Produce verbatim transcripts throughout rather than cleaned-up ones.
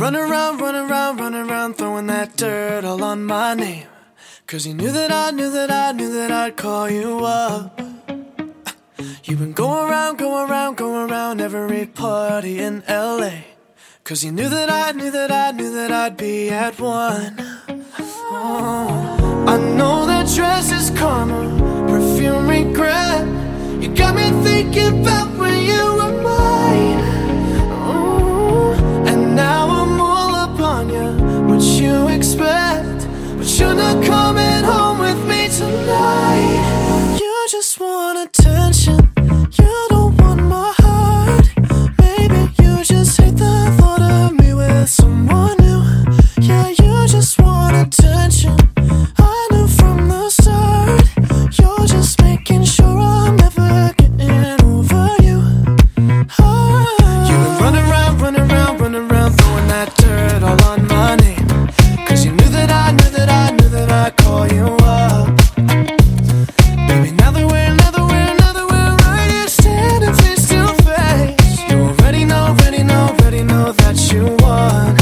run around, run around, run around, throwing that dirt all on my name. Cause you knew that I knew that I knew that I'd call you up. You've been going around, going around, going around every party in L A. Cause you knew that I knew that I knew that I'd be at one. Oh, I know that dress is karma, perfume regret. You got me thinking about when you were mine. Oh, and now I'm all up on you, what you expect. But you're not coming home with me tonight. You just want attention, you don't want my heart. Maybe you just hate the thought of me with someone new. Yeah, you just want attention, I knew from the start. You're just making sure I'm never getting over you. Oh. You've been running around, running around, running around, throwing that dirt all on my name. Cause you knew that I knew that I knew that I'd call you up. Baby, now that we're, now that we're, now that we're right here standing face to face, you already know, already know, already know that you won.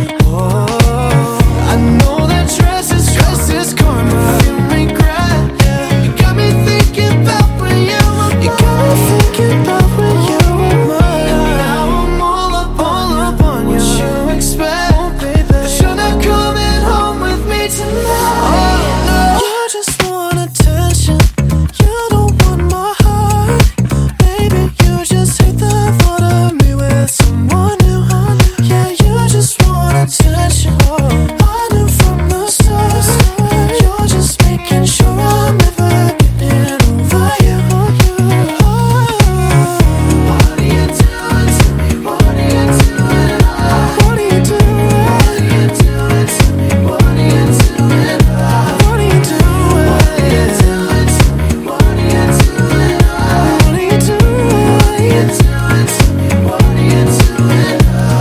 Oh, I know that dress is, dress is karma, you regret. You got me thinking about when you were mine. You got me thinking about when you were mine. And now I'm all up, all up on you. What you expect, oh, baby? But you're not coming home with me tonight. Oh, no. You just want attention, you don't want my heart. Baby, you just hate the thought of me with someone new. Yeah, you just want attention, I knew from the start. You're just making sure I'm never getting over you. Oh. What are you doing to me? What are you doing? What are you doing? What are you doing to me? What are you doing? What are you doing? What are you doing to me? What are you doing? What are you doing? What are you doing to me? What are you doing?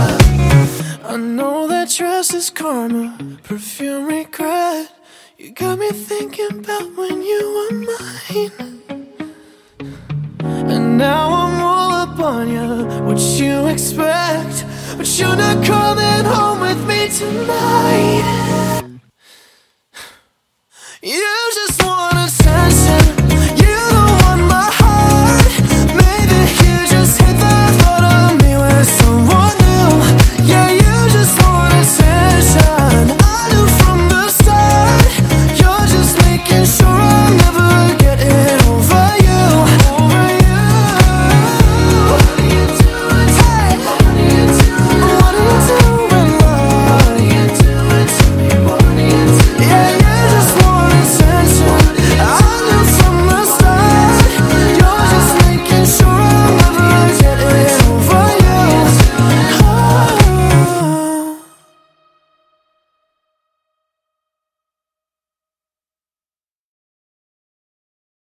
I know that dress is karma, perfume regret. You got me thinking about when you were mine. And now I'm all up on you, what you expect. But you're not coming home with me tonight.